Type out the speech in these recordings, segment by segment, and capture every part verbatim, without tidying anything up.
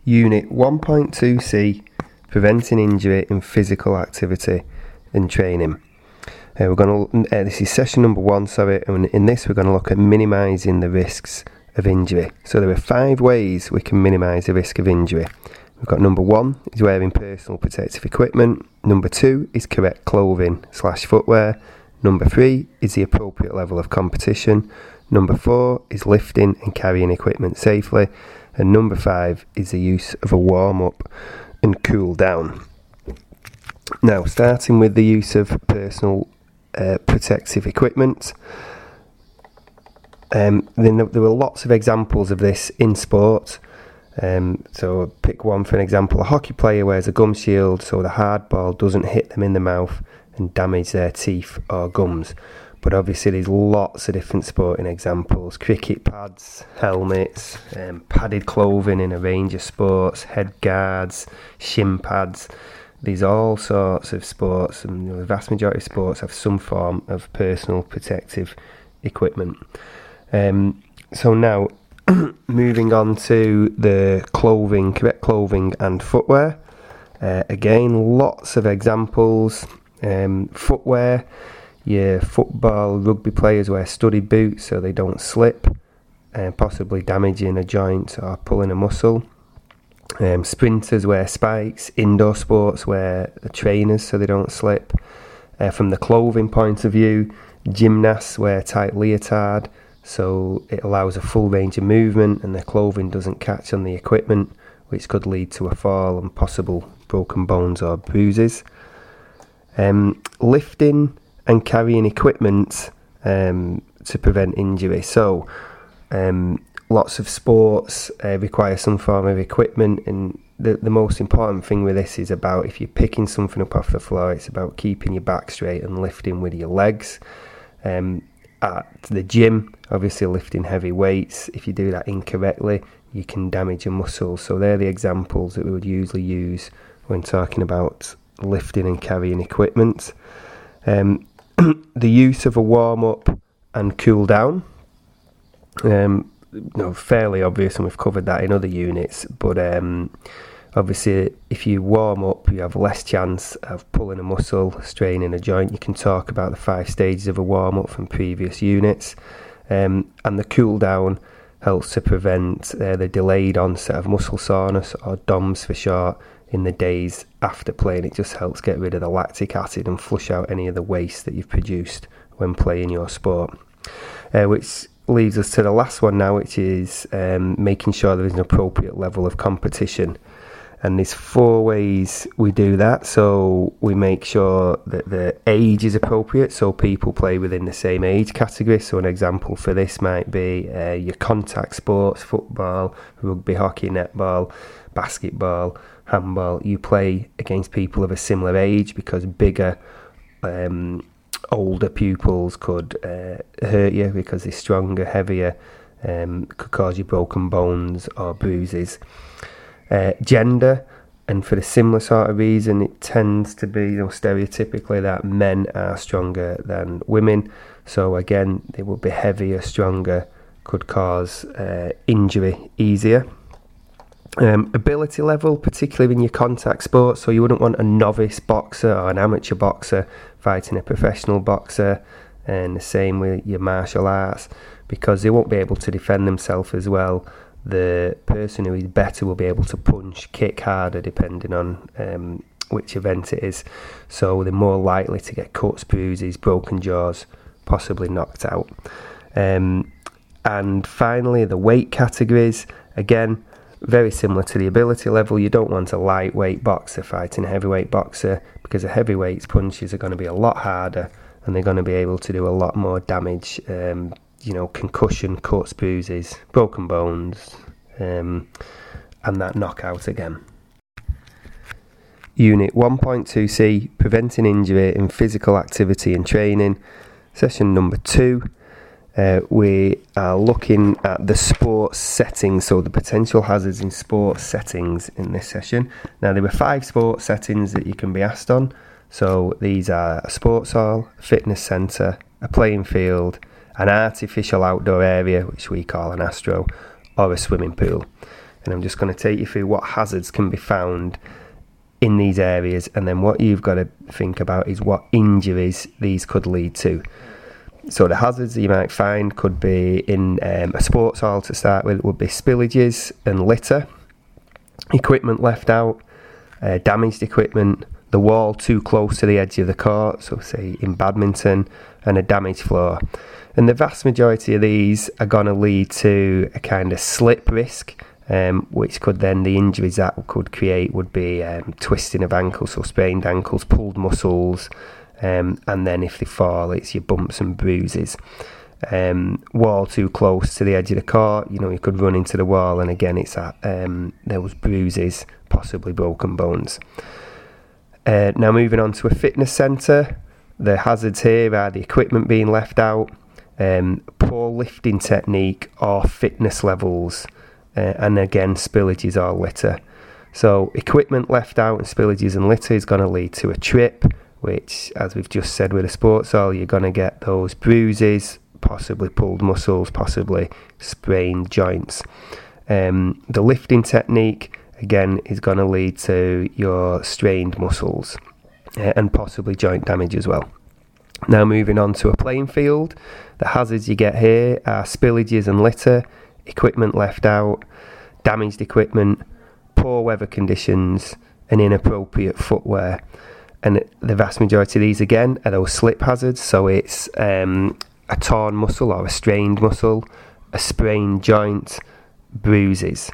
Unit one point two C, Preventing Injury in Physical Activity and Training. Uh, we're going to. Uh, this is session number one. Sorry, and in this we're going to look at minimising the risks of injury. So there are five ways we can minimise the risk of injury. We've got number one is wearing personal protective equipment. Number two is correct clothing slash footwear. Number three is the appropriate level of competition. Number four is lifting and carrying equipment safely. And number five is the use of a warm-up and cool down. Now, starting with the use of personal uh, protective equipment. Um, then there were lots of examples of this in sport. Um, so pick one for an example. A hockey player wears a gum shield so the hard ball doesn't hit them in the mouth and damage their teeth or gums. But obviously there's lots of different sporting examples. Cricket pads, helmets, um, padded clothing in a range of sports, head guards, shin pads. These are all sorts of sports, and you know, the vast majority of sports have some form of personal protective equipment. Um, so now, moving on to the clothing, correct clothing and footwear. Uh, again, lots of examples. Um, footwear. Your football, rugby players wear studded boots so they don't slip, uh, possibly damaging a joint or pulling a muscle. Um, sprinters wear spikes. Indoor sports wear trainers so they don't slip. Uh, from the clothing point of view, gymnasts wear tight leotard so it allows a full range of movement and their clothing doesn't catch on the equipment, which could lead to a fall and possible broken bones or bruises. Um, lifting and carrying equipment um, to prevent injury. So um, lots of sports uh, require some form of equipment, and the, the most important thing with this is about if you're picking something up off the floor, it's about keeping your back straight and lifting with your legs. Um, at the gym, obviously lifting heavy weights, if you do that incorrectly, you can damage your muscles. So they're the examples that we would usually use when talking about lifting and carrying equipment. Um, the use of a warm-up and cool down, um, you know, fairly obvious, and we've covered that in other units, but um, obviously if you warm up you have less chance of pulling a muscle, straining a joint. You can talk about the five stages of a warm-up from previous units, um, and the cool down helps to prevent uh, the delayed onset of muscle soreness, or D O M S for short, in the days after playing. It just helps get rid of the lactic acid and flush out any of the waste that you've produced when playing your sport. Uh, which leads us to the last one now, which is um, making sure there is an appropriate level of competition. And there's four ways we do that. So we make sure that the age is appropriate, so people play within the same age category. So an example for this might be uh, your contact sports, football, rugby, hockey, netball, basketball, handball. You play against people of a similar age because bigger, um, older pupils could uh, hurt you because they're stronger, heavier, um, could cause you broken bones or bruises. Uh, gender, and for the similar sort of reason, it tends to be, you know, stereotypically that men are stronger than women. So again, they will be heavier, stronger, could cause uh, injury easier. Um, ability level, particularly in your contact sports, so you wouldn't want a novice boxer or an amateur boxer fighting a professional boxer, and the same with your martial arts, because they won't be able to defend themselves as well. The person who is better will be able to punch, kick harder depending on um, which event it is, so they're more likely to get cuts, bruises, broken jaws, possibly knocked out. Um, and finally, the weight categories, again, very similar to the ability level. You don't want a lightweight boxer fighting a heavyweight boxer, because a heavyweight's punches are going to be a lot harder and they're going to be able to do a lot more damage, um, you know, concussion, cuts, bruises, broken bones, um, and that knockout again. Unit one point two C, Preventing Injury in Physical Activity and Training, session number two. Uh, we are looking at the sports settings, so the potential hazards in sports settings in this session. Now, there were five sports settings that you can be asked on. So these are a sports hall, a fitness centre, a playing field, an artificial outdoor area, which we call an astro, or a swimming pool. and I'm just going to take you through what hazards can be found in these areas, and then what you've got to think about is what injuries these could lead to. So the hazards that you might find could be in um, a sports hall to start with, would be spillages and litter, equipment left out, uh, damaged equipment, the wall too close to the edge of the court, so say in badminton, and a damaged floor. And the vast majority of these are going to lead to a kind of slip risk, um, which could then, the injuries that could create would be um, twisting of ankles, so sprained ankles, pulled muscles, um, and then if they fall, it's your bumps and bruises. Um, wall too close to the edge of the court, you know, you could run into the wall, and again, it's at um, those bruises, possibly broken bones. Uh, now moving on to a fitness centre, the hazards here are the equipment being left out, um, poor lifting technique or fitness levels, uh, and again spillages or litter. So equipment left out and spillages and litter is going to lead to a trip, which, as we've just said with a sports hall, you're going to get those bruises, possibly pulled muscles, possibly sprained joints. Um, the lifting technique, again, is going to lead to your strained muscles uh, and possibly joint damage as well. Now moving on to a playing field, the hazards you get here are spillages and litter, equipment left out, damaged equipment, poor weather conditions, and inappropriate footwear. And the vast majority of these, again, are those slip hazards, so it's um, a torn muscle or a strained muscle, a sprained joint, bruises.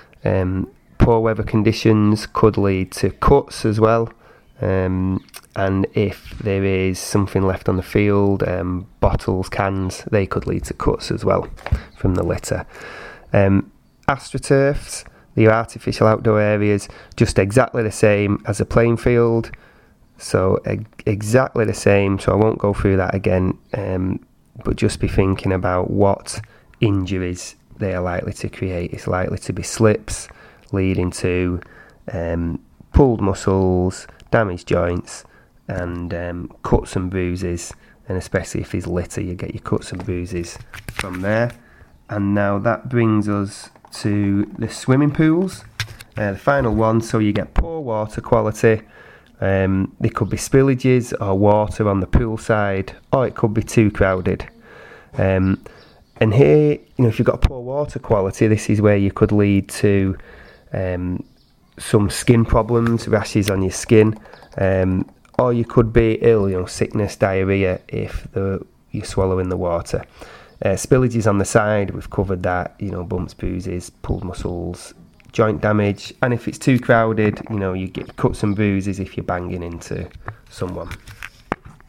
Um, poor weather conditions could lead to cuts as well, um, and if there is something left on the field, um, bottles, cans, they could lead to cuts as well from the litter. Um, AstroTurfs, the artificial outdoor areas, just exactly the same as a playing field, so e- exactly the same, so I won't go through that again, um, but just be thinking about what injuries they are likely to create. It's likely to be slips leading to um, pulled muscles, damaged joints, and um, cuts and bruises, and especially if there's litter, you get your cuts and bruises from there. And now that brings us to the swimming pools, uh, the final one. So you get poor water quality. Um, there could be spillages or water on the pool side, or it could be too crowded. Um, and here, you know, if you've got poor water quality, this is where you could lead to um, some skin problems, rashes on your skin, um, or you could be ill, you know, sickness, diarrhea if the, you're swallowing the water. Uh, spillages on the side, we've covered that, you know, bumps, bruises, pulled muscles, joint damage, and if it's too crowded, you know, you get cuts and bruises if you're banging into someone.